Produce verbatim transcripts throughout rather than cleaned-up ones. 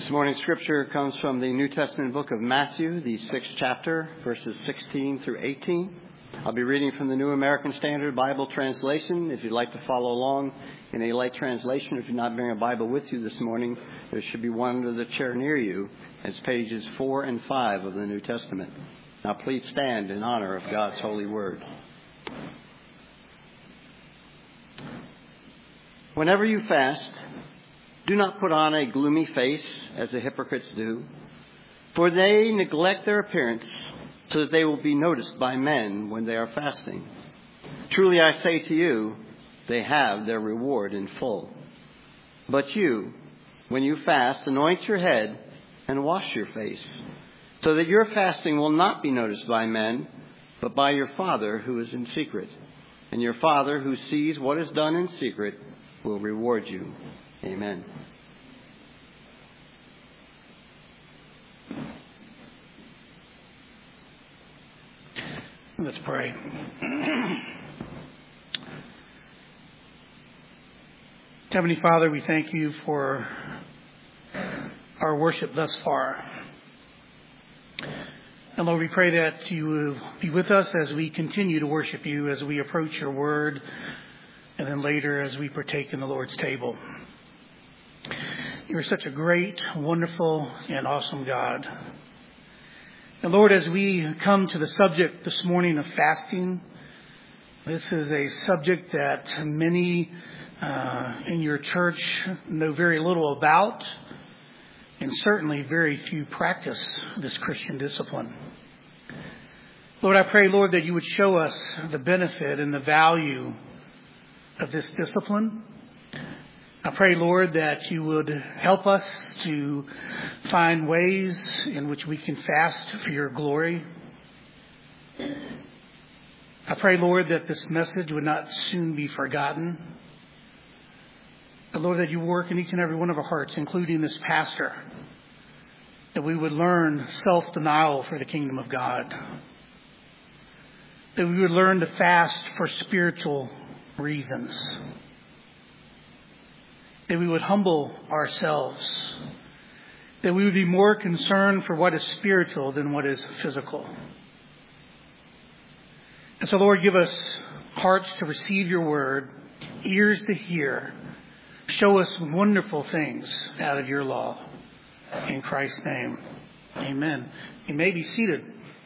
This morning's scripture comes from the New Testament book of Matthew, the sixth chapter, verses sixteen through eighteen. I'll be reading from the New American Standard Bible Translation. If you'd like to follow along in a light translation, if you're not bringing a Bible with you this morning, there should be one under the chair near you. It's pages four and five of the New Testament. Now please stand in honor of God's holy word. Whenever you fast, do not put on a gloomy face as the hypocrites do, for they neglect their appearance so that they will be noticed by men when they are fasting. Truly I say to you, they have their reward in full. But you, when you fast, anoint your head and wash your face, so that your fasting will not be noticed by men, but by your Father who is in secret. And your Father who sees what is done in secret will reward you. Amen. Let's pray. Heavenly Father, we thank you for our worship thus far. And Lord, we pray that you will be with us as we continue to worship you, as we approach your word, and then later as we partake in the Lord's table. You are such a great, wonderful, and awesome God. And Lord, as we come to the subject this morning of fasting, this is a subject that many uh, in your church know very little about, and certainly very few practice this Christian discipline. Lord, I pray, Lord, that you would show us the benefit and the value of this discipline. I pray, Lord, that you would help us to find ways in which we can fast for your glory. I pray, Lord, that this message would not soon be forgotten. But Lord, that you work in each and every one of our hearts, including this pastor, that we would learn self-denial for the kingdom of God, that we would learn to fast for spiritual reasons, that we would humble ourselves, that we would be more concerned for what is spiritual than what is physical. And so, Lord, give us hearts to receive your word, ears to hear. Show us wonderful things out of your law. In Christ's name, amen. You may be seated.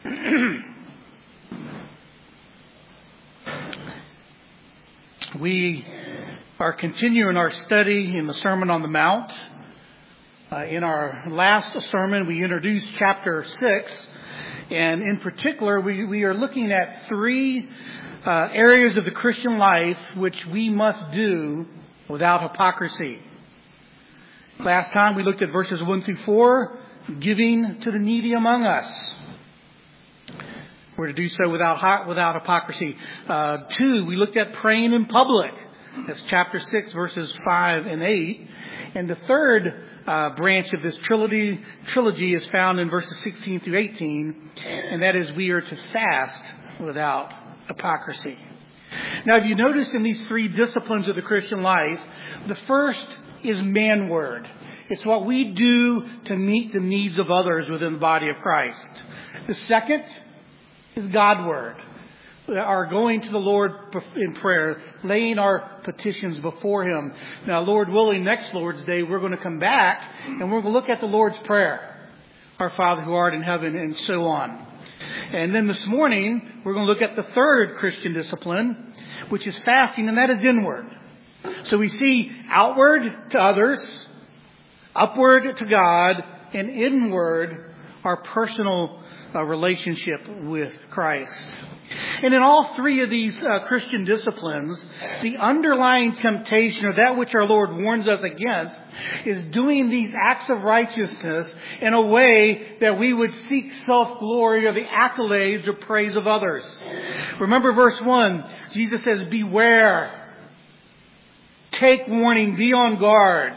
We are continuing our study in the Sermon on the Mount. Uh, in our last sermon, we introduced chapter six. And in particular, we, we are looking at three uh, areas of the Christian life which we must do without hypocrisy. Last time we looked at verses one through four, giving to the needy among us. We're to do so without without hypocrisy. Uh, two, we looked at praying in public. That's chapter six, verses five and eight. And the third uh, branch of this trilogy, trilogy is found in verses sixteen through eighteen. And that is we are to fast without hypocrisy. Now, if you notice in these three disciplines of the Christian life, the first is manward. It's what we do to meet the needs of others within the body of Christ. The second is Godward. Our going to the Lord in prayer, laying our petitions before Him. Now, Lord willing, next Lord's Day, we're going to come back and we're going to look at the Lord's Prayer. Our Father who art in heaven, and so on. And then this morning, we're going to look at the third Christian discipline, which is fasting, and that is inward. So we see outward to others, upward to God, and inward our personal uh, relationship with Christ. And in all three of these uh, Christian disciplines, the underlying temptation, or that which our Lord warns us against, is doing these acts of righteousness in a way that we would seek self-glory or the accolades or praise of others. Remember verse one, Jesus says, beware, take warning, be on guard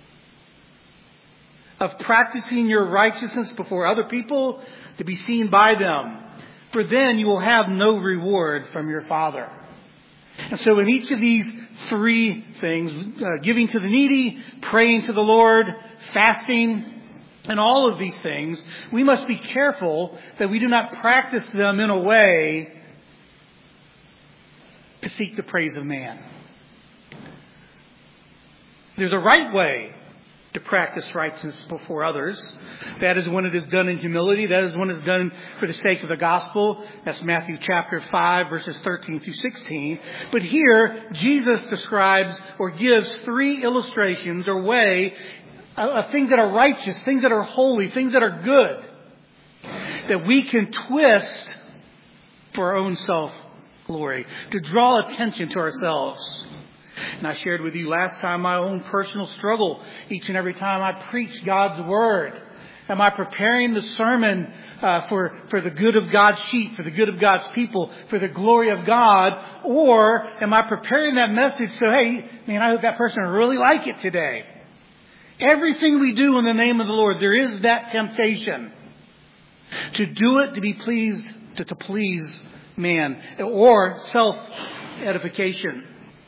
of practicing your righteousness before other people to be seen by them. For then you will have no reward from your Father. And so in each of these three things, uh, giving to the needy, praying to the Lord, fasting, and all of these things, we must be careful that we do not practice them in a way to seek the praise of man. There's a right way to practice righteousness before others. That is when it is done in humility. That is when it is done for the sake of the gospel. That's Matthew chapter five, verses thirteen through sixteen. But here, Jesus describes or gives three illustrations or way of things that are righteous, things that are holy, things that are good, that we can twist for our own self-glory, to draw attention to ourselves. And I shared with you last time my own personal struggle each and every time I preach God's Word. Am I preparing the sermon uh, for, for the good of God's sheep, for the good of God's people, for the glory of God? Or am I preparing that message so, hey, man, I hope that person will really like it today? Everything we do in the name of the Lord, there is that temptation to do it to be pleased, to, to please man, or self-edification.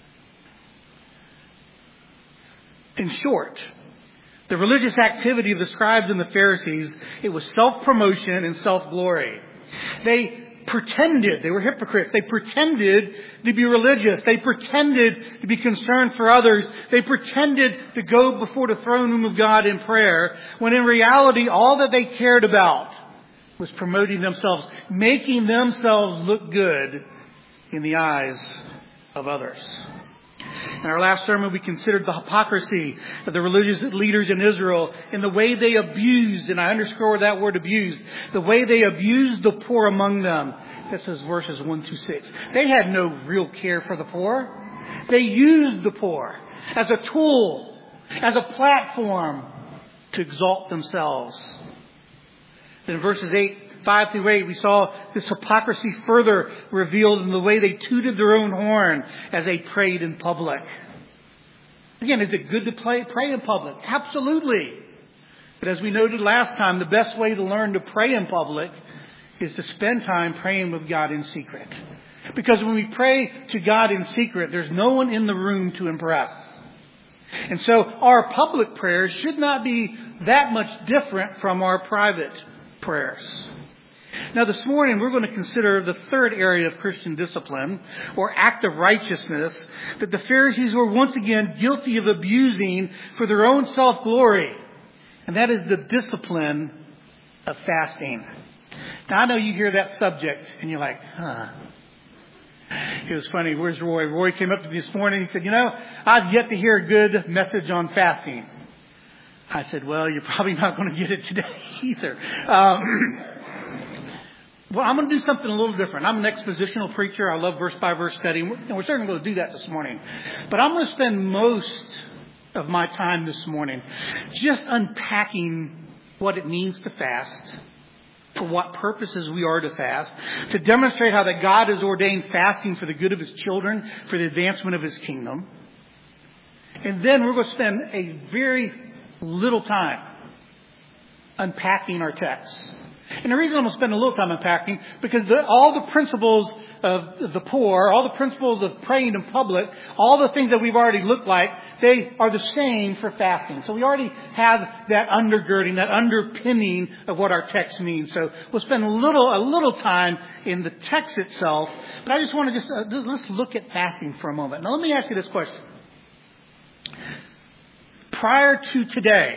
In short, the religious activity of the scribes and the Pharisees, it was self-promotion and self-glory. They pretended, they were hypocrites. They pretended to be religious. They pretended to be concerned for others. They pretended to go before the throne room of God in prayer, when in reality all that they cared about was promoting themselves, making themselves look good in the eyes of others. In our last sermon, we considered the hypocrisy of the religious leaders in Israel and the way they abused, and I underscore that word abused, the way they abused the poor among them. This is verses one through six. They had no real care for the poor. They used the poor as a tool, as a platform to exalt themselves. Then in verses eight, five through eight, we saw this hypocrisy further revealed in the way they tooted their own horn as they prayed in public. Again, is it good to play, pray in public? Absolutely. But as we noted last time, the best way to learn to pray in public is to spend time praying with God in secret. Because when we pray to God in secret, there's no one in the room to impress. And so our public prayers should not be that much different from our private prayers. Now this morning we're going to consider the third area of Christian discipline, or act of righteousness, that the Pharisees were once again guilty of abusing for their own self-glory. And that is the discipline of fasting. Now I know you hear that subject and you're like, huh. It was funny. Where's Roy? Roy came up to me this morning and he said, you know, I've yet to hear a good message on fasting. I said, well, you're probably not going to get it today either. Um, well, I'm going to do something a little different. I'm an expositional preacher. I love verse-by-verse study, and we're certainly going to do that this morning. But I'm going to spend most of my time this morning just unpacking what it means to fast, for what purposes we are to fast, to demonstrate how that God has ordained fasting for the good of His children, for the advancement of His kingdom. And then we're going to spend a very little time unpacking our texts. And the reason I'm going to spend a little time unpacking, because the, all the principles of the poor, all the principles of praying in public, all the things that we've already looked like, they are the same for fasting. So we already have that undergirding, that underpinning of what our text means. So we'll spend a little, a little time in the text itself. But I just want to just, uh, just let's look at fasting for a moment. Now let me ask you this question. Prior to today,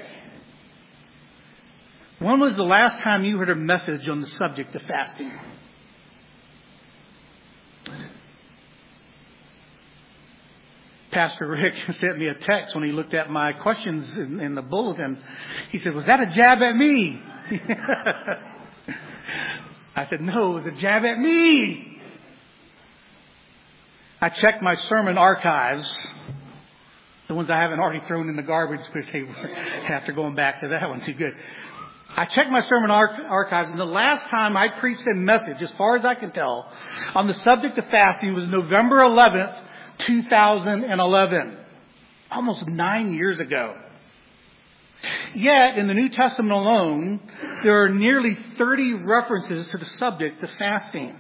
when was the last time you heard a message on the subject of fasting? Pastor Rick sent me a text when he looked at my questions in, in the bulletin. He said, was that a jab at me? I said, no, it was a jab at me. I checked my sermon archives, the ones I haven't already thrown in the garbage because they after going back to that one too good. I checked my sermon archives, and the last time I preached a message, as far as I can tell, on the subject of fasting was November eleventh, two thousand eleven. Almost nine years ago. Yet, in the New Testament alone, there are nearly thirty references to the subject of fasting.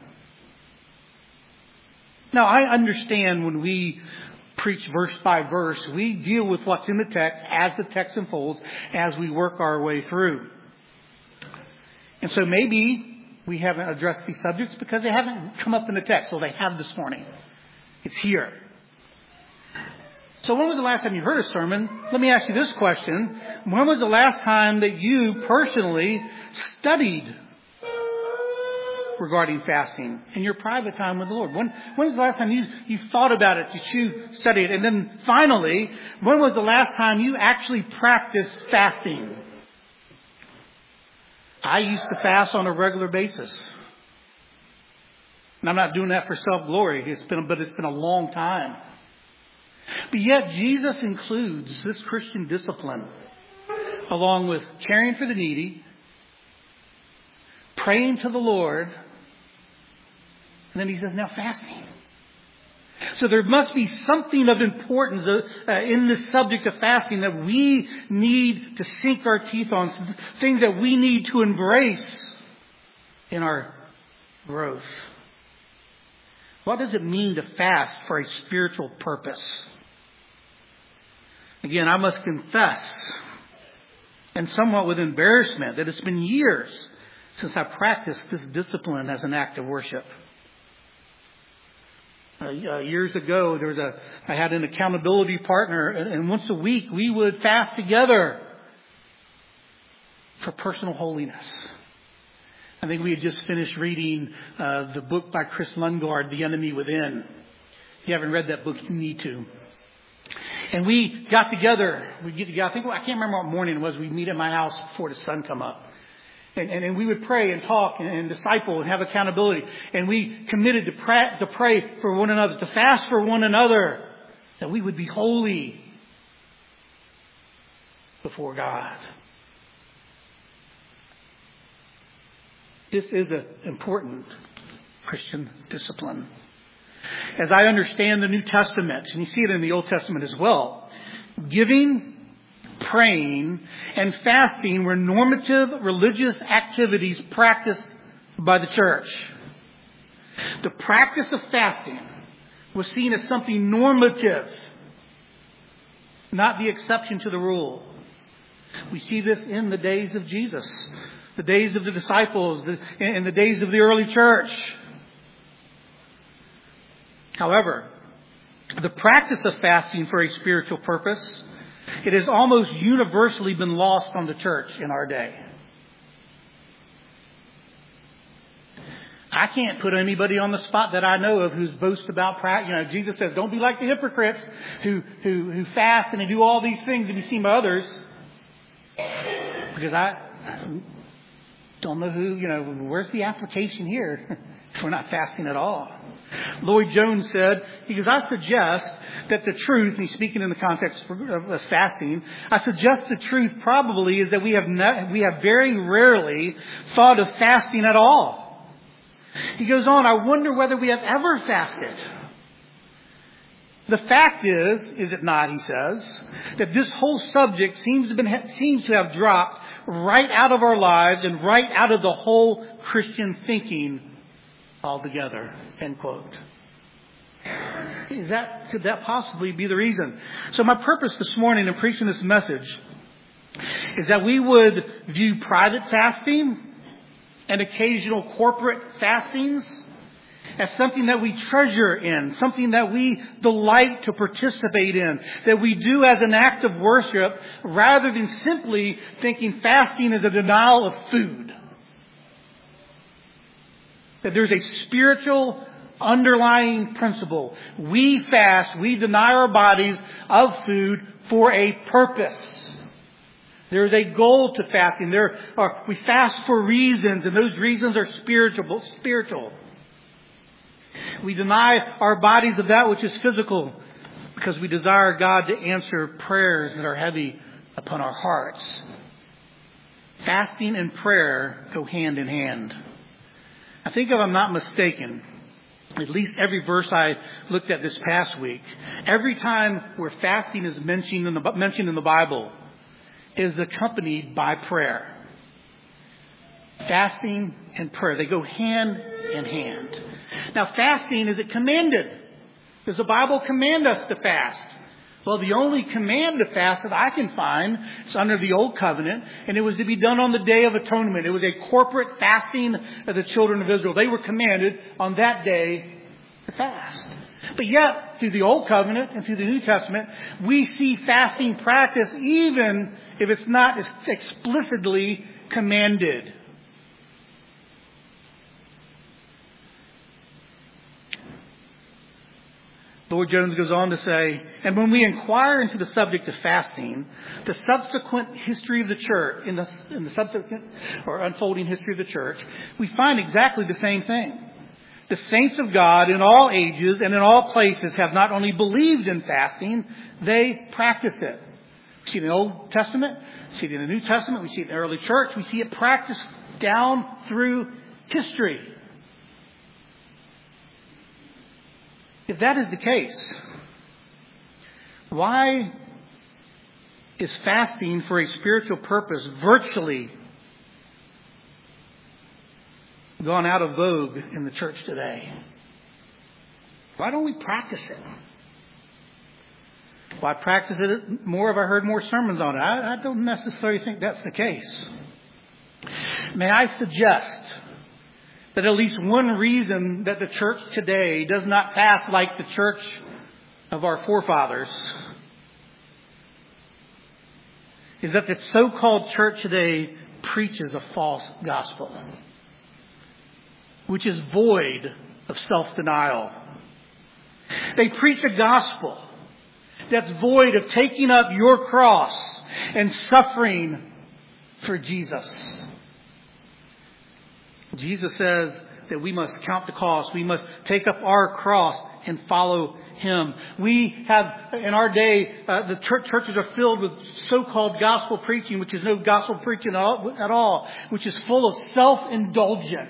Now, I understand when we preach verse by verse, we deal with what's in the text as the text unfolds, as we work our way through. And so maybe we haven't addressed these subjects because they haven't come up in the text. So they have this morning. It's here. So when was the last time you heard a sermon? Let me ask you this question. When was the last time that you personally studied regarding fasting in your private time with the Lord? When, when was the last time you, you thought about it, that you studied it? And then finally, when was the last time you actually practiced fasting? I used to fast on a regular basis. And I'm not doing that for self-glory. It's been, but it's been a long time. But yet Jesus includes this Christian discipline along with caring for the needy, praying to the Lord, and then he says, now fasting. So there must be something of importance uh, in this subject of fasting that we need to sink our teeth on, things that we need to embrace in our growth. What does it mean to fast for a spiritual purpose? Again, I must confess, and somewhat with embarrassment, that it's been years since I practiced this discipline as an act of worship. Uh, years ago, there was a, I had an accountability partner, and, and once a week we would fast together for personal holiness. I think we had just finished reading uh, the book by Chris Lundgaard, The Enemy Within. If you haven't read that book, you need to. And we got together. We get together. I think I can't remember what morning it was. We'd meet at my house before the sun come up. And, and, and we would pray and talk and, and disciple and have accountability. And we committed to pray, to pray for one another, to fast for one another, that we would be holy before God. This is an important Christian discipline. As I understand the New Testament, and you see it in the Old Testament as well, giving, praying, and fasting were normative religious activities practiced by the church. The practice of fasting was seen as something normative, not the exception to the rule. We see this in the days of Jesus, the days of the disciples, and the days of the early church. However, the practice of fasting for a spiritual purpose, it has almost universally been lost on the church in our day. I can't put anybody on the spot that I know of who's boast about practice. You know, Jesus says, don't be like the hypocrites who, who, who fast and they do all these things to be seen by others. Because I don't know who, you know, where's the application here if we're not fasting at all? Lloyd Jones said, he goes, I suggest that the truth, and he's speaking in the context of fasting, I suggest the truth probably is that we have not, we have very rarely thought of fasting at all. He goes on, I wonder whether we have ever fasted. The fact is, is it not, he says, that this whole subject seems to, been, seems to have dropped right out of our lives and right out of the whole Christian thinking altogether. End quote. Is that, could that possibly be the reason? So my purpose this morning in preaching this message is that we would view private fasting and occasional corporate fastings as something that we treasure in, something that we delight to participate in, that we do as an act of worship rather than simply thinking fasting is a denial of food. That there's a spiritual underlying principle. We fast, we deny our bodies of food for a purpose. There is a goal to fasting. There are, we fast for reasons, and those reasons are spiritual. Spiritual. We deny our bodies of that which is physical because we desire God to answer prayers that are heavy upon our hearts. Fasting and prayer go hand in hand. I think if I'm not mistaken, at least every verse I looked at this past week, every time where fasting is mentioned in the, mentioned in the Bible is accompanied by prayer. Fasting and prayer, they go hand in hand. Now fasting, is it commanded? Does the Bible command us to fast? Well, the only command to fast that I can find is under the Old Covenant, and it was to be done on the Day of Atonement. It was a corporate fasting of the children of Israel. They were commanded on that day to fast. But yet, through the Old Covenant and through the New Testament, we see fasting practiced even if it's not explicitly commanded. Lloyd Jones goes on to say, and when we inquire into the subject of fasting, the subsequent history of the church, in the, in the subsequent or unfolding history of the church, we find exactly the same thing. The saints of God in all ages and in all places have not only believed in fasting, they practice it. We see it in the Old Testament, we see it in the New Testament, we see it in the early church, we see it practiced down through history. If that is the case, why is fasting for a spiritual purpose virtually gone out of vogue in the church today? Why don't we practice it? Why practice it more if I heard more sermons on it? I, I don't necessarily think that's the case. May I suggest that at least one reason that the church today does not fast like the church of our forefathers is that the so-called church today preaches a false gospel, which is void of self-denial. They preach a gospel that's void of taking up your cross and suffering for Jesus. Jesus says that we must count the cost. We must take up our cross and follow Him. We have, in our day, uh, the church, churches are filled with so-called gospel preaching, which is no gospel preaching at all, at all, which is full of self-indulgence.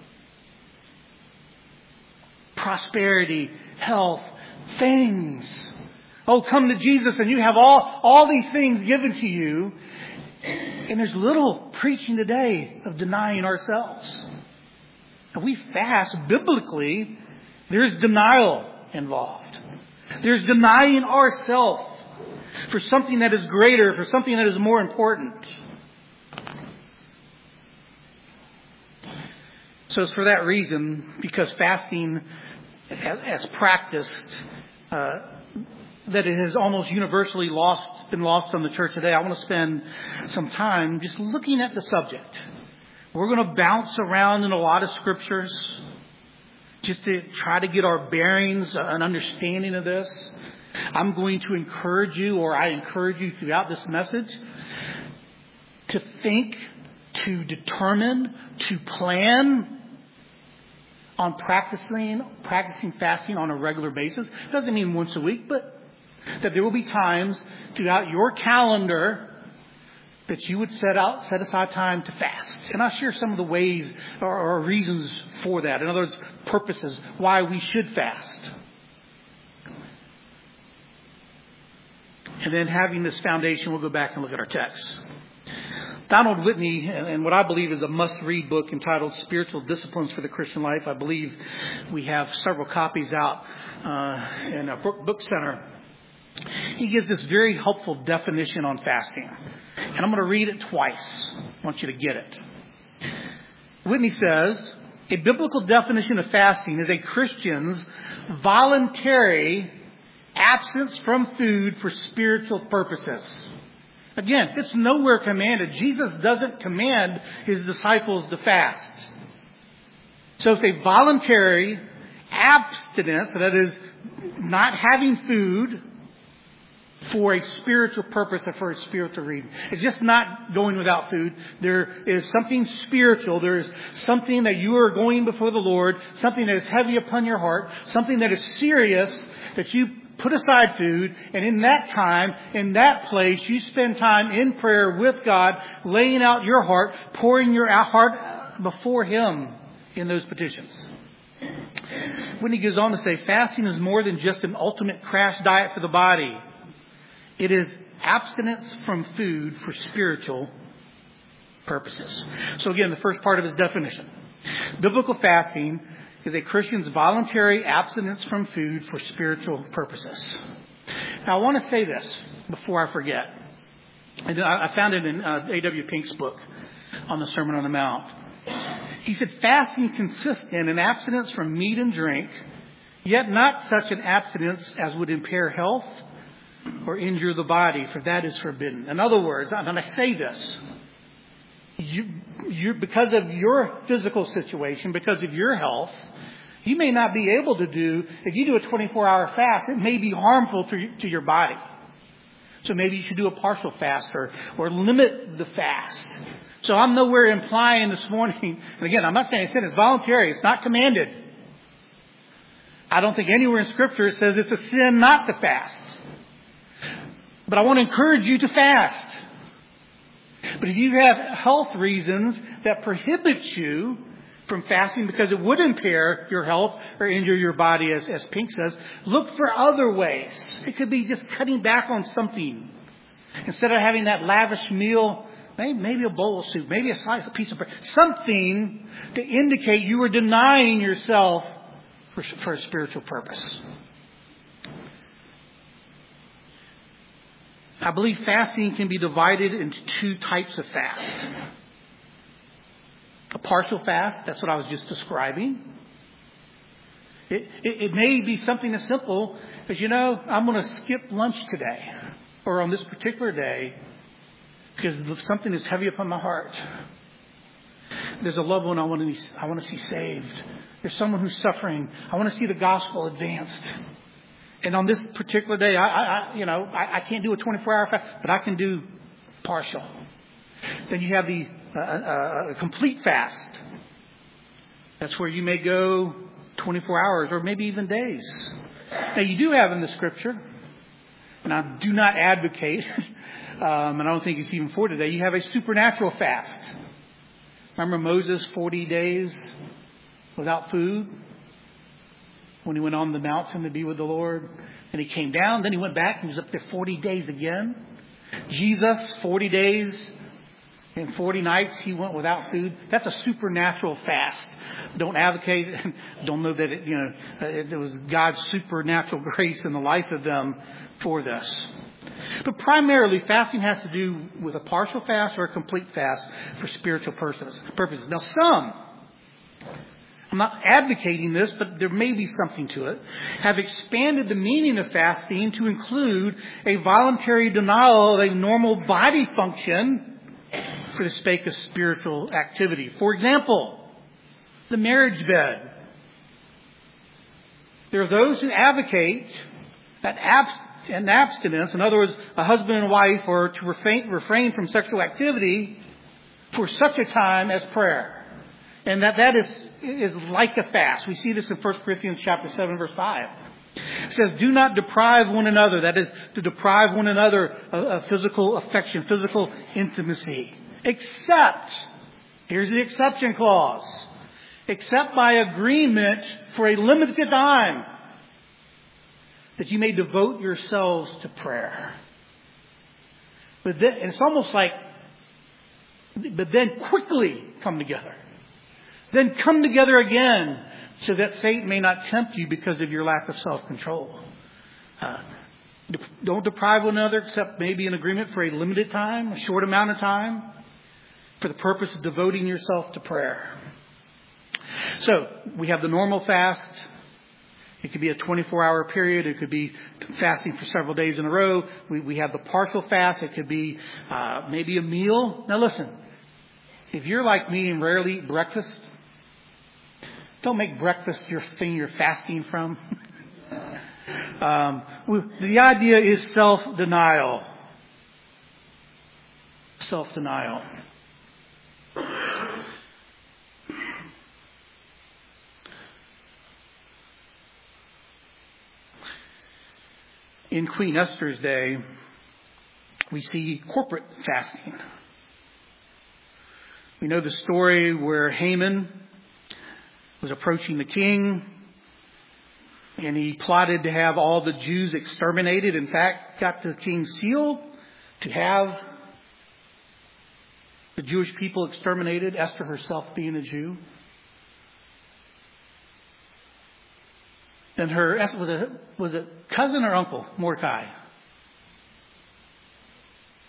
Prosperity, health, things. Oh, come to Jesus and you have all, all these things given to you. And there's little preaching today of denying ourselves. And we fast biblically, there's denial involved. There's denying ourselves for something that is greater, for something that is more important. So it's for that reason, because fasting as, as practiced, uh, that it has almost universally lost, been lost on the church today. I want to spend some time just looking at the subject. We're going to bounce around in a lot of scriptures just to try to get our bearings, an understanding of this. I'm going to encourage you, or I encourage you throughout this message, to think, to determine, to plan on practicing, practicing fasting on a regular basis. Doesn't mean once a week, but that there will be times throughout your calendar that you would set out, set aside time to fast. And I'll share some of the ways or, or reasons for that. In other words, purposes, why we should fast. And then having this foundation, we'll go back and look at our text. Donald Whitney, and what I believe is a must-read book entitled Spiritual Disciplines for the Christian Life. I believe we have several copies out uh, in a book center. He gives this very helpful definition on fasting. And I'm going to read it twice. I want you to get it. Whitney says, a biblical definition of fasting is a Christian's voluntary absence from food for spiritual purposes. Again, it's nowhere commanded. Jesus doesn't command His disciples to fast. So it's a voluntary abstinence, that is, not having food for a spiritual purpose or for a spiritual reason. It's just not going without food. There is something spiritual. There is something that you are going before the Lord, something that is heavy upon your heart, something that is serious, that you put aside food, and in that time, in that place, you spend time in prayer with God, laying out your heart, pouring your heart before Him in those petitions. When he goes on to say, fasting is more than just an ultimate crash diet for the body. It is abstinence from food for spiritual purposes. So again, the first part of his definition. Biblical fasting is a Christian's voluntary abstinence from food for spiritual purposes. Now, I want to say this before I forget. And I found it in uh, A W Pink's book on the Sermon on the Mount. He said, fasting consists in an abstinence from meat and drink, yet not such an abstinence as would impair health or injure the body, for that is forbidden. In other words, and I say this, you, you, because of your physical situation, because of your health, you may not be able to do, if you do a twenty-four hour fast, it may be harmful to, to your body. So maybe you should do a partial fast or, or limit the fast. So I'm nowhere implying this morning, and again, I'm not saying it's sin, it's voluntary, it's not commanded. I don't think anywhere in Scripture it says it's a sin not to fast. But I want to encourage you to fast. But if you have health reasons that prohibit you from fasting because it would impair your health or injure your body, as, as Pink says, look for other ways. It could be just cutting back on something. Instead of having that lavish meal, maybe, maybe a bowl of soup, maybe a slice, a piece of bread, something to indicate you are denying yourself for, for a spiritual purpose. I believe fasting can be divided into two types of fast. A partial fast, that's what I was just describing. It, it, it may be something as simple as, you know, I'm going to skip lunch today or on this particular day because something is heavy upon my heart. There's a loved one I want to, I want to see saved. There's someone who's suffering. I want to see the gospel advanced. And on this particular day, I, I you know, I, I can't do a twenty-four hour fast, but I can do partial. Then you have the uh, uh, a complete fast. That's where you may go twenty-four hours or maybe even days. Now, you do have in the Scripture, and I do not advocate, um, and I don't think it's even for today, you have a supernatural fast. Remember Moses, forty days without food? When he went on the mountain to be with the Lord. And he came down. Then he went back and he was up there forty days again. Jesus, forty days and forty nights he went without food. That's a supernatural fast. Don't advocate. Don't know that it, you know, it was God's supernatural grace in the life of them for this. But primarily, fasting has to do with a partial fast or a complete fast for spiritual purposes. Now, some, I'm not advocating this, but there may be something to it, have expanded the meaning of fasting to include a voluntary denial of a normal body function for the sake of spiritual activity. For example, the marriage bed. There are those who advocate that abs- an abstinence, in other words, a husband and wife are to refrain, refrain from sexual activity for such a time as prayer. And that that is, is like a fast. We see this in First Corinthians chapter seven, verse five. It says, do not deprive one another. That is, to deprive one another of, of physical affection, physical intimacy. Except, here's the exception clause, except by agreement for a limited time, that you may devote yourselves to prayer. But then, it's almost like, but then quickly come together. Then come together again so that Satan may not tempt you because of your lack of self-control. Uh, don't deprive one another except maybe an agreement for a limited time, a short amount of time, for the purpose of devoting yourself to prayer. So we have the normal fast. It could be a twenty-four hour period. It could be fasting for several days in a row. We, we have the partial fast. It could be uh, maybe a meal. Now listen, if you're like me and rarely eat breakfast, don't make breakfast your thing you're fasting from. um, the idea is self-denial. Self-denial. In Queen Esther's day, we see corporate fasting. We know the story where Haman was approaching the king, and he plotted to have all the Jews exterminated. In fact, got the king's seal to have the Jewish people exterminated, Esther herself being a Jew. And her, was it, was it cousin or uncle, Mordecai?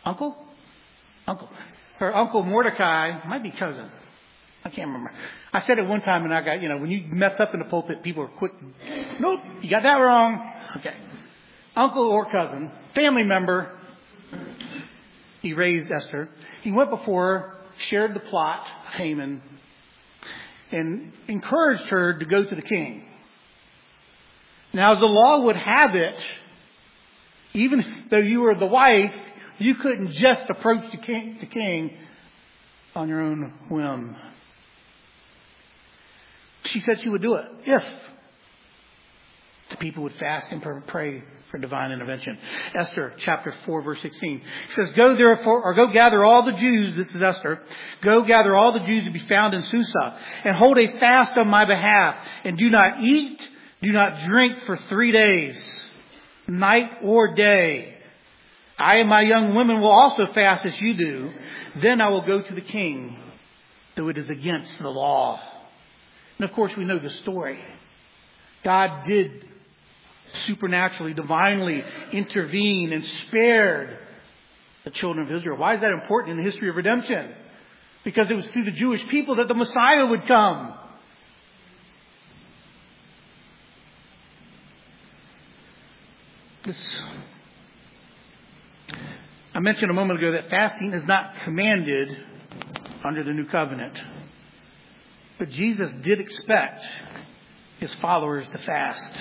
uncle? Uncle. Her uncle Mordecai, might be cousin. I can't remember. I said it one time and I got, you know, when you mess up in the pulpit, people are quick. Nope, you got that wrong. Okay. Uncle or cousin, family member. He raised Esther. He went before her, shared the plot of Haman, and encouraged her to go to the king. Now, as the law would have it, even though you were the wife, you couldn't just approach the king, the king on your own whim. She said she would do it if the people would fast and pray for divine intervention. Esther chapter four verse sixteen. It says, Go therefore, or go gather all the Jews, this is Esther, go gather all the Jews to be found in Susa, and hold a fast on my behalf, and do not eat, do not drink for three days, night or day. I and my young women will also fast as you do. Then I will go to the king, though it is against the law. And of course we know the story. God did supernaturally, divinely intervene and spared the children of Israel. Why is that important in the history of redemption? Because it was through the Jewish people that the Messiah would come. This, I mentioned a moment ago that fasting is not commanded under the new covenant. But Jesus did expect his followers to fast.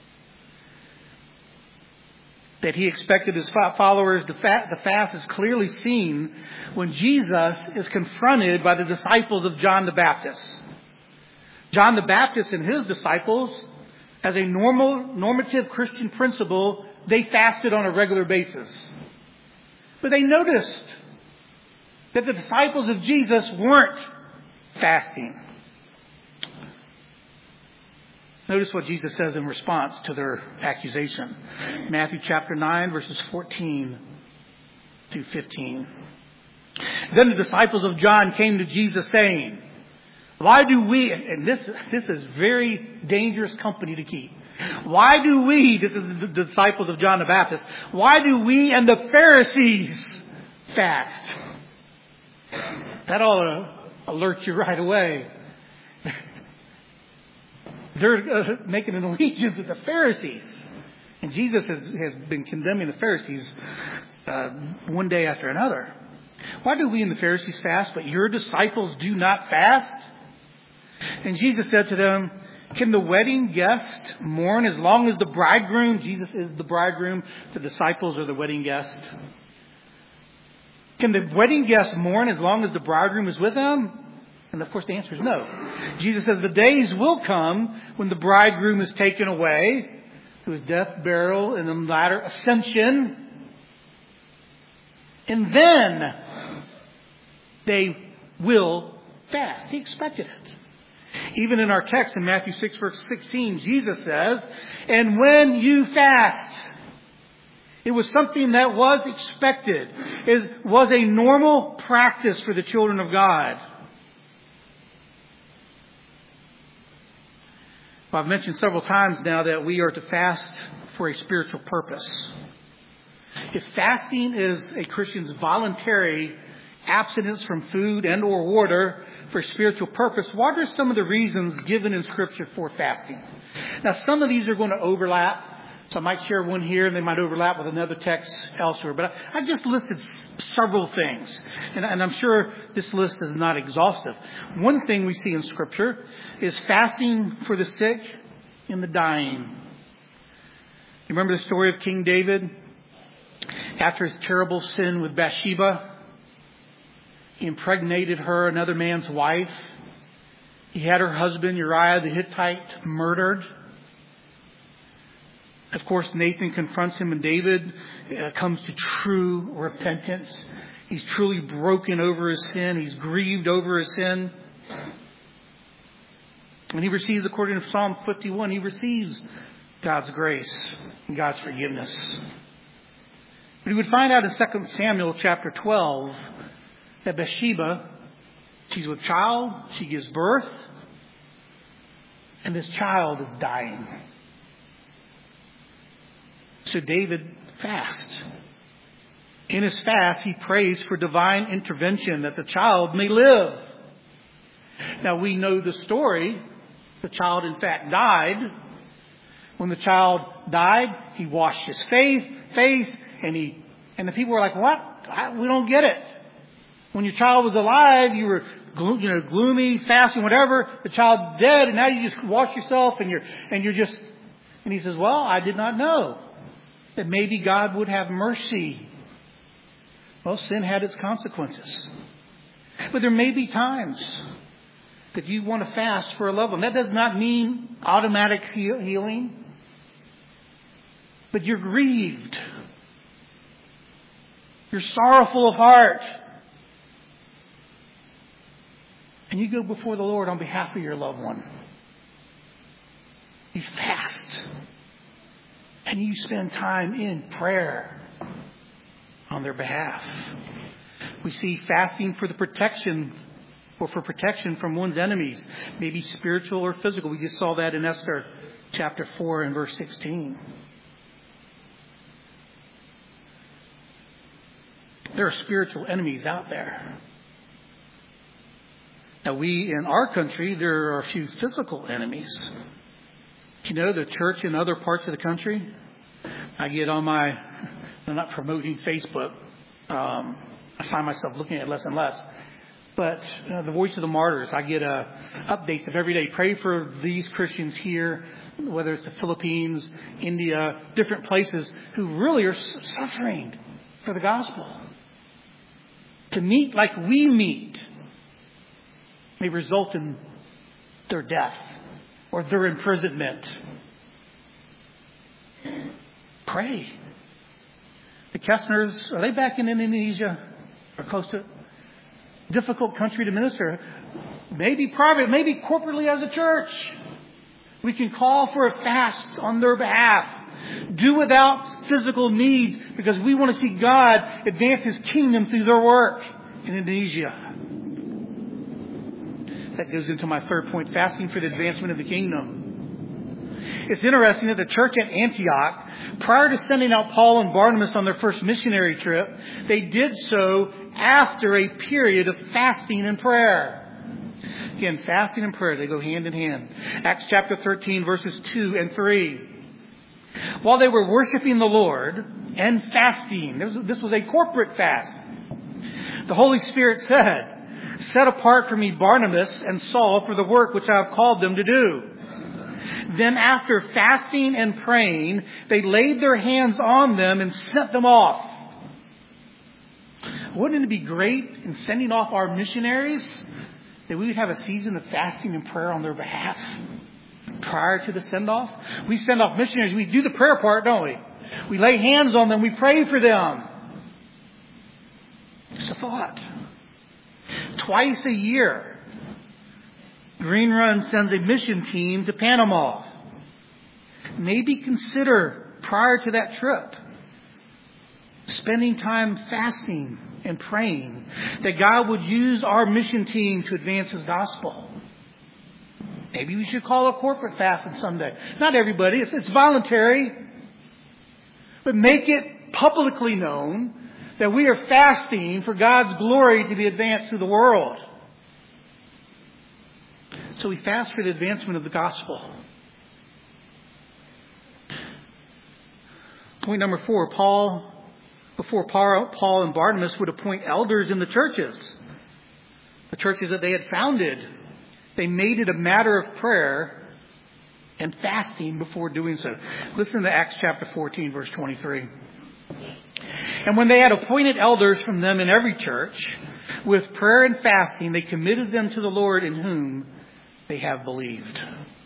That he expected his followers to fast, the fast is clearly seen when Jesus is confronted by the disciples of John the Baptist. John the Baptist and his disciples, as a normal, normative Christian principle, they fasted on a regular basis. But they noticed that the disciples of Jesus weren't fasting. Notice what Jesus says in response to their accusation. Matthew chapter nine, verses fourteen to fifteen. Then the disciples of John came to Jesus saying, Why do we, and this, this is very dangerous company to keep. Why do we, the, the disciples of John the Baptist, why do we and the Pharisees fast? That ought to alert you right away. They're uh, making an allegiance with the Pharisees. And Jesus has, has been condemning the Pharisees uh, one day after another. Why do we and the Pharisees fast, but your disciples do not fast? And Jesus said to them, Can the wedding guest mourn as long as the bridegroom, Jesus is the bridegroom, the disciples are the wedding guest. Can the wedding guest mourn as long as the bridegroom is with them? And of course the answer is no. Jesus says the days will come when the bridegroom is taken away, to his death, burial, and then latter ascension. And then they will fast. He expected it. Even in our text in Matthew six verse sixteen, Jesus says, And when you fast, it was something that was expected. It was a normal practice for the children of God. Well, I've mentioned several times now that we are to fast for a spiritual purpose. If fasting is a Christian's voluntary abstinence from food and or water for spiritual purpose, what are some of the reasons given in Scripture for fasting? Now, some of these are going to overlap. So I might share one here and they might overlap with another text elsewhere. But I, I just listed several things. And, and I'm sure this list is not exhaustive. One thing we see in Scripture is fasting for the sick and the dying. You remember the story of King David? After his terrible sin with Bathsheba, he impregnated her, another man's wife. He had her husband, Uriah the Hittite, murdered. Of course, Nathan confronts him and David uh, comes to true repentance. He's truly broken over his sin. He's grieved over his sin. And he receives, according to Psalm fifty-one, he receives God's grace and God's forgiveness. But he would find out in Second Samuel chapter twelve that Bathsheba, she's with child, she gives birth, and this child is dying. So David fasts. In his fast, he prays for divine intervention that the child may live. Now we know the story. The child, in fact, died. When the child died, he washed his face, face and he, and the people were like, what? I, we don't get it. When your child was alive, you were, glo- you know, gloomy, fasting, whatever. The child's dead, and now you just wash yourself, and you're, and you're just. And he says, "Well, I did not know that maybe God would have mercy." Well, sin had its consequences, but there may be times that you want to fast for a loved one. That does not mean automatic healing, but you're grieved. You're sorrowful of heart. And you go before the Lord on behalf of your loved one. You fast. And you spend time in prayer on their behalf. We see fasting for the protection or for protection from one's enemies, maybe spiritual or physical. We just saw that in Esther chapter four and verse sixteen. There are spiritual enemies out there. Now, we in our country, there are a few physical enemies. You know, the church in other parts of the country, I get on my, I'm not promoting Facebook. Um, I find myself looking at it less and less. But uh, the Voice of the Martyrs, I get uh, updates of every day. Pray for these Christians here, whether it's the Philippines, India, different places who really are suffering for the gospel. To meet like we meet may result in their death or their imprisonment. Pray. The Kessners, are they back in Indonesia or close to it? Difficult country to minister. Maybe private, maybe corporately as a church. We can call for a fast on their behalf. Do without physical needs because we want to see God advance His kingdom through their work in Indonesia. That goes into my third point, fasting for the advancement of the kingdom. It's interesting that the church at Antioch, prior to sending out Paul and Barnabas on their first missionary trip, they did so after a period of fasting and prayer. Again, fasting and prayer, they go hand in hand. Acts chapter thirteen, verses two and three. While they were worshiping the Lord and fasting, this was, this was a corporate fast, the Holy Spirit said, "Set apart for me Barnabas and Saul for the work which I have called them to do." Then after fasting and praying, they laid their hands on them and sent them off. Wouldn't it be great in sending off our missionaries that we would have a season of fasting and prayer on their behalf prior to the send-off? We send off missionaries. We do the prayer part, don't we? We lay hands on them. We pray for them. Just a thought. Twice a year, Green Run sends a mission team to Panama. Maybe consider, prior to that trip, spending time fasting and praying that God would use our mission team to advance His gospel. Maybe we should call a corporate fast on Sunday. Not everybody. It's, it's voluntary. But make it publicly known that we are fasting for God's glory to be advanced through the world. So we fast for the advancement of the gospel. Point number four, Paul, before Paul and Barnabas would appoint elders in the churches, the churches that they had founded, they made it a matter of prayer and fasting before doing so. Listen to Acts chapter fourteen, verse twenty-three. "And when they had appointed elders from them in every church, with prayer and fasting, they committed them to the Lord in whom they have believed."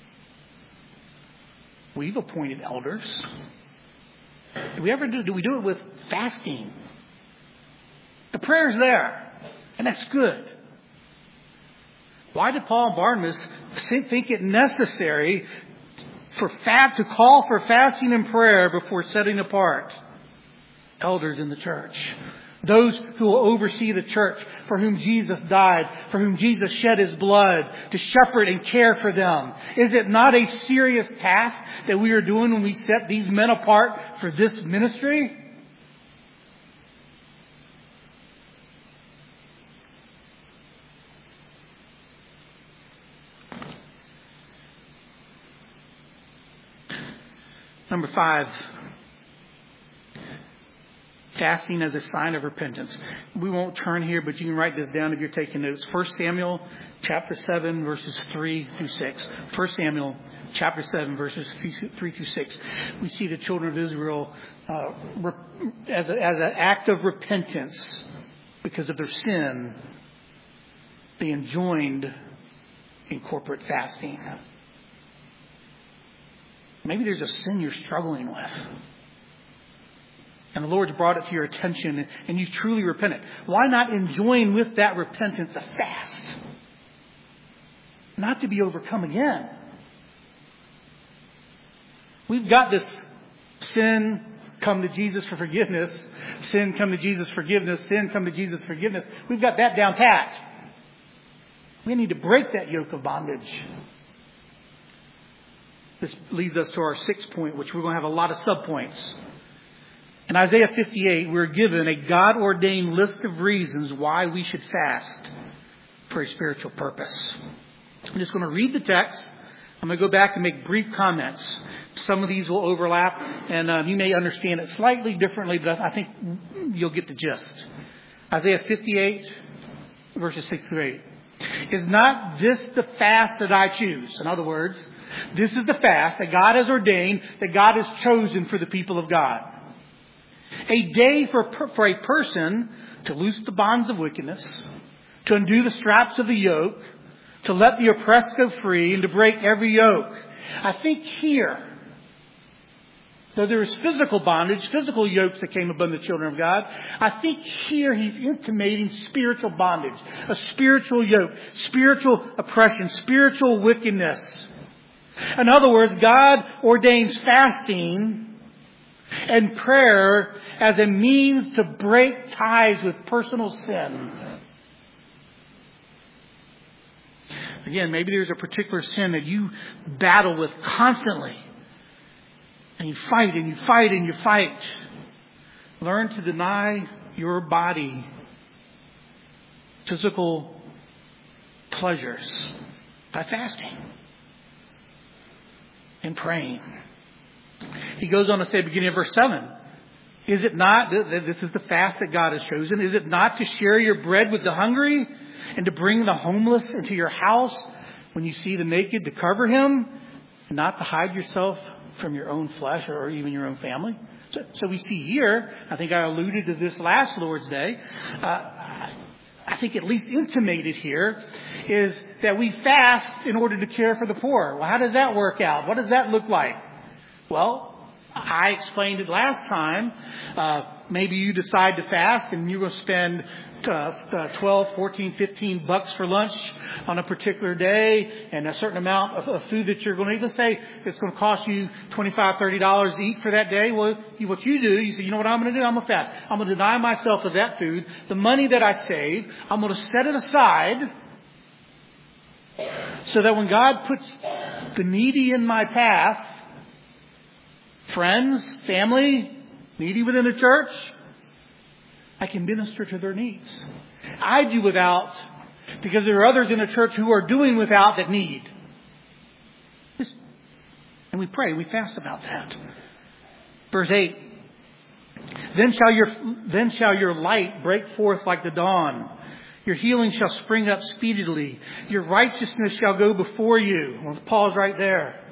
We've appointed elders. Do we ever do? Do we do it with fasting? The prayer's there, and that's good. Why did Paul and Barnabas think it necessary for fast to call for fasting and prayer before setting apart elders in the church? Those who will oversee the church, for whom Jesus died, for whom Jesus shed His blood, to shepherd and care for them. Is it not a serious task that we are doing when we set these men apart for this ministry? Number five, fasting as a sign of repentance. We won't turn here, but you can write this down if you're taking notes. First Samuel chapter seven, verses three through six. First Samuel chapter seven, verses three through six. We see the children of Israel uh, as, a, as an act of repentance because of their sin. They enjoined in corporate fasting. Maybe there's a sin you're struggling with, and the Lord's brought it to your attention, and you've truly repented. Why not enjoin with that repentance a fast? Not to be overcome again. We've got this sin, come to Jesus for forgiveness. Sin, come to Jesus, forgiveness. Sin, come to Jesus, forgiveness. We've got that down pat. We need to break that yoke of bondage. This leads us to our sixth point, which we're going to have a lot of subpoints. In Isaiah fifty-eight, we're given a God-ordained list of reasons why we should fast for a spiritual purpose. I'm just going to read the text. I'm going to go back and make brief comments. Some of these will overlap, and um, you may understand it slightly differently, but I think you'll get the gist. Isaiah fifty-eight, verses six through eight. Is not this the fast that I choose? In other words, this is the fast that God has ordained, that God has chosen for the people of God. A day for, for a person to loose the bonds of wickedness, to undo the straps of the yoke, to let the oppressed go free, and to break every yoke. I think here, though there is physical bondage, physical yokes that came upon the children of God, I think here he's intimating spiritual bondage, a spiritual yoke, spiritual oppression, spiritual wickedness. In other words, God ordains fasting and prayer as a means to break ties with personal sin. Again, maybe there's a particular sin that you battle with constantly. And you fight and you fight and you fight. Learn to deny your body physical pleasures by fasting and praying. He goes on to say, beginning of verse seven, is it not, this is the fast that God has chosen, is it not to share your bread with the hungry and to bring the homeless into your house when you see the naked to cover him, and not to hide yourself from your own flesh or even your own family? So, so we see here, I think I alluded to this last Lord's Day, uh, I think at least intimated here, is that we fast in order to care for the poor. Well, how does that work out? What does that look like? Well, I explained it last time. Uh, maybe you decide to fast and you're going to spend uh, twelve, fourteen, fifteen bucks for lunch on a particular day, and a certain amount of, of food that you're going to eat. Let's say it's going to cost you twenty-five, thirty dollars to eat for that day. Well, you, what you do, you say, you know what I'm going to do? I'm going to fast. I'm going to deny myself of that food. The money that I save, I'm going to set it aside so that when God puts the needy in my path, friends, family, needy within the church, I can minister to their needs. I do without because there are others in the church who are doing without that need. And we pray, we fast about that. Verse eight. Then shall your then shall your light break forth like the dawn. Your healing shall spring up speedily. Your righteousness shall go before you. Well, pause right there.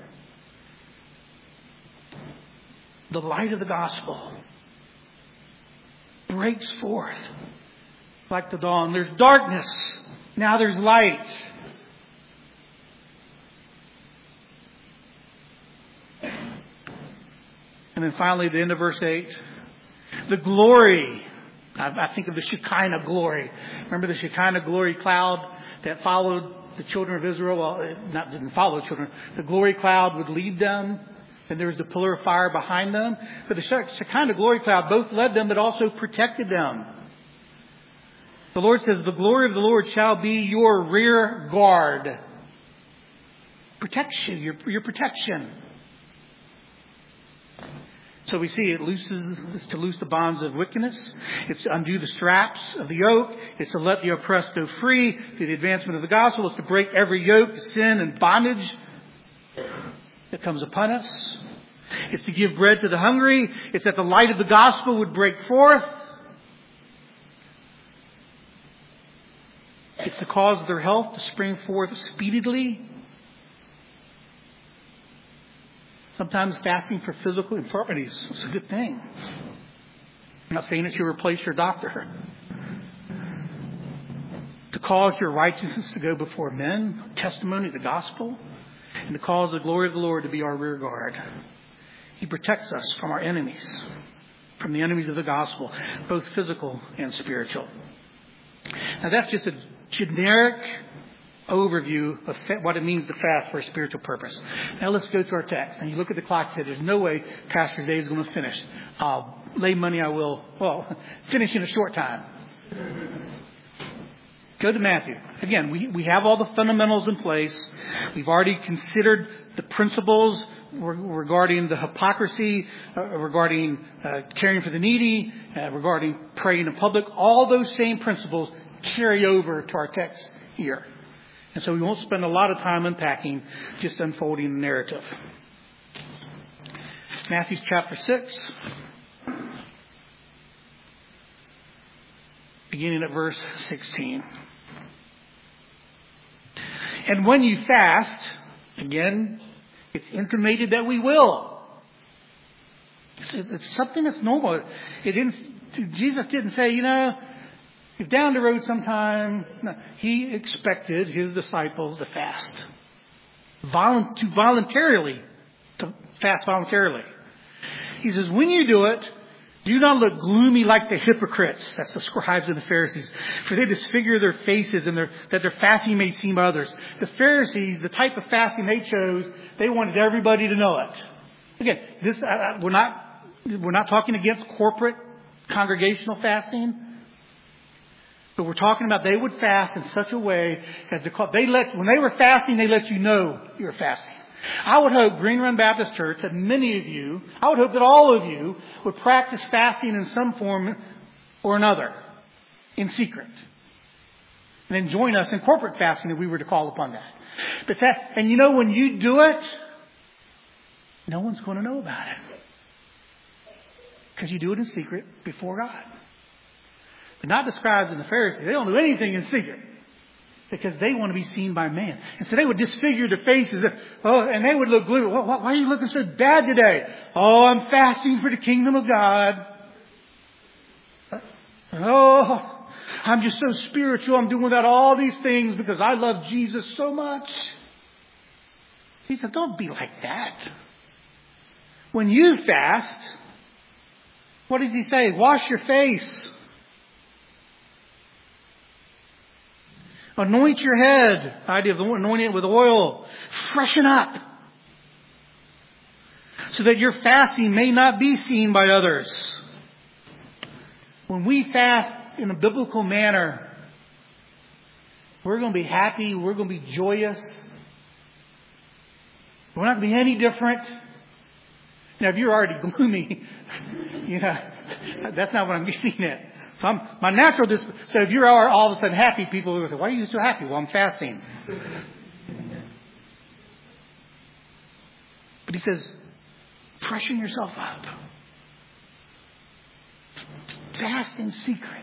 The light of the gospel breaks forth like the dawn. There's darkness. Now there's light. And then finally, at the end of verse eight, the glory. I think of the Shekinah glory. Remember the Shekinah glory cloud that followed the children of Israel? Well, it not didn't follow the children. The glory cloud would lead them. And there was the pillar of fire behind them. But the Shekinah glory cloud both led them, but also protected them. The Lord says, the glory of the Lord shall be your rear guard. Protection, your, your protection. So we see it looses, it's to loose the bonds of wickedness. It's to undo the straps of the yoke. It's to let the oppressed go free through the advancement of the gospel. It's to break every yoke, sin, and bondage that comes upon us. It's to give bread to the hungry. It's that the light of the gospel would break forth. It's to cause their health to spring forth speedily. Sometimes fasting for physical infirmities is a good thing. I'm not saying it should replace your doctor. To cause your righteousness to go before men, testimony of the gospel, and to cause the glory of the Lord to be our rear guard. He protects us from our enemies, from the enemies of the gospel, both physical and spiritual. Now that's just a generic overview of what it means to fast for a spiritual purpose. Now let's go to our text. And you look at the clock and say, there's no way Pastor Dave is going to finish. I'll lay money I will, well, finish in a short time. Go to Matthew. Again, we, we have all the fundamentals in place. We've already considered the principles regarding the hypocrisy, uh, regarding uh, caring for the needy, uh, regarding praying in public. All those same principles carry over to our text here. And so we won't spend a lot of time unpacking, just unfolding the narrative. Matthew chapter six, beginning at verse sixteen. And when you fast, again, it's intimated that we will. It's, it's something that's normal. It didn't, Jesus didn't say, you know, if down the road sometime. No, he expected his disciples to fast. Volu- to voluntarily, to fast voluntarily. He says, when you do it, do not look gloomy like the hypocrites. That's the scribes and the Pharisees. For they disfigure their faces and their, that their fasting may seem by others. The Pharisees, the type of fasting they chose, they wanted everybody to know it. Again, this, uh, we're not, we're not talking against corporate congregational fasting. But we're talking about they would fast in such a way as to call, they let, when they were fasting, they let you know you were fasting. I would hope Green Run Baptist Church, that many of you, I would hope that all of you would practice fasting in some form or another in secret. And then join us in corporate fasting if we were to call upon that. But that, and you know, when you do it, no one's going to know about it. Because you do it in secret before God. But not the scribes and the Pharisees. They don't do anything in secret. Because they want to be seen by man. And so they would disfigure their faces. Oh, and they would look gloomy. Why are you looking so bad today? Oh, I'm fasting for the kingdom of God. Oh, I'm just so spiritual. I'm doing without all these things because I love Jesus so much. He said, don't be like that. When you fast, what does he say? Wash your face. Anoint your head. The idea of anointing it with oil. Freshen up. So that your fasting may not be seen by others. When we fast in a biblical manner, we're going to be happy. We're going to be joyous. We're not going to be any different. Now, if you're already gloomy, you know, that's not what I'm getting at. So I'm, my natural, dis- so if you're all of a sudden happy, people will say, why are you so happy? Well, I'm fasting. But he says, freshen yourself up. Fast in secret.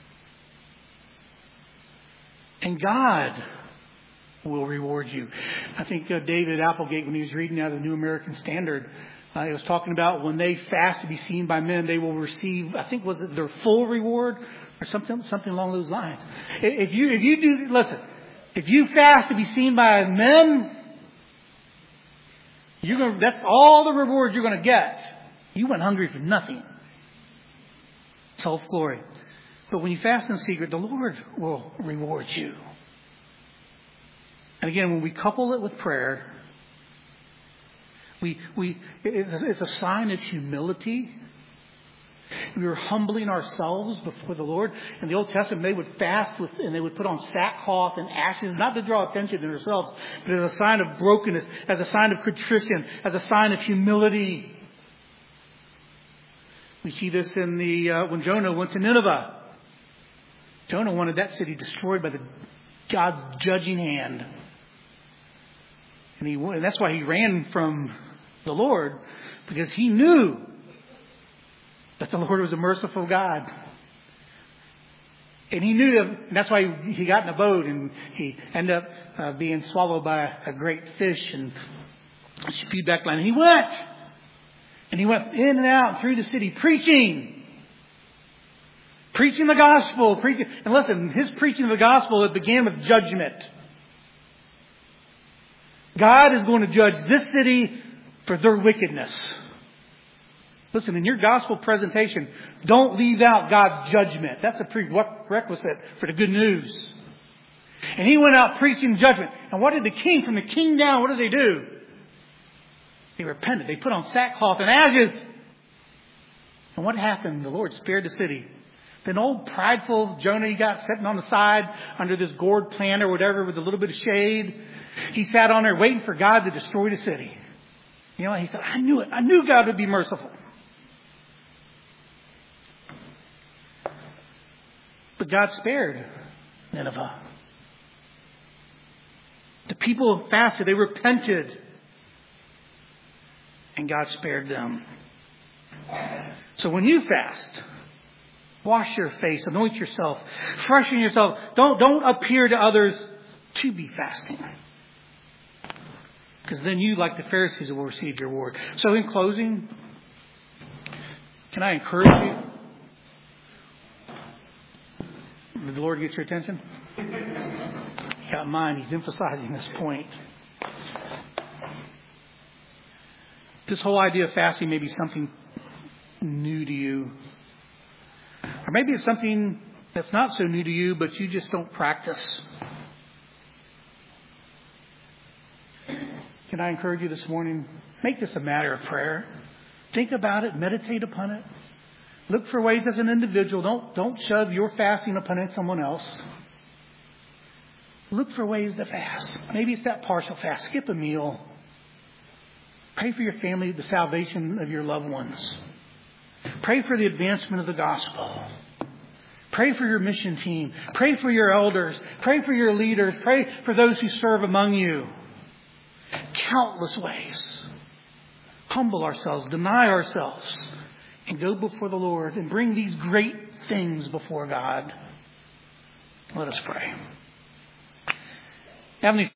And God will reward you. I think uh, David Applegate, when he was reading out of the New American Standard, Uh, he was talking about when they fast to be seen by men, they will receive, I think, was it their full reward or something, something along those lines. If you, if you do, listen, if you fast to be seen by men, you're going, that's all the reward you're going to get. You went hungry for nothing. Self-glory. But when you fast in secret, the Lord will reward you. And again, when we couple it with prayer, We, we, it's a sign of humility. We are humbling ourselves before the Lord. In the Old Testament, they would fast with, and they would put on sackcloth and ashes, not to draw attention to themselves, but as a sign of brokenness, as a sign of contrition, as a sign of humility. We see this in the, uh, when Jonah went to Nineveh. Jonah wanted that city destroyed by the God's judging hand. And he, and that's why he ran from the Lord. because he knew that the Lord was a merciful God. And he knew that, and that's why he got in a boat and he ended up uh, being swallowed by a, a great fish and spewed back line. And he went. And he went in and out through the city preaching. Preaching the gospel. Preaching. And listen, his preaching of the gospel, it began with judgment. God is going to judge this city for their wickedness. Listen, in your gospel presentation, don't leave out God's judgment. That's a prerequisite for the good news. And he went out preaching judgment. And what did the king, from the king down, what did they do? They repented. They put on sackcloth and ashes. And what happened? The Lord spared the city. Then old prideful Jonah, he got sitting on the side under this gourd plant or whatever with a little bit of shade. He sat on there waiting for God to destroy the city. You know, he said, I knew it. I knew God would be merciful. But God spared Nineveh. The people fasted. They repented. And God spared them. So when you fast, wash your face, anoint yourself, freshen yourself. Don't, don't appear to others to be fasting. Because then you, like the Pharisees, will receive your reward. So in closing, can I encourage you? Did the Lord get your attention? He got mine. He's emphasizing this point. This whole idea of fasting may be something new to you. Or maybe it's something that's not so new to you, but you just don't practice. Can I encourage you this morning? Make this a matter of prayer. Think about it. Meditate upon it. Look for ways as an individual. Don't, don't shove your fasting upon someone else. Look for ways to fast. Maybe it's that partial fast. Skip a meal. Pray for your family, the salvation of your loved ones. Pray for the advancement of the gospel. Pray for your mission team. Pray for your elders. Pray for your leaders. Pray for those who serve among you. Countless ways. Humble ourselves, deny ourselves, and go before the Lord and bring these great things before God. Let us pray. Heavenly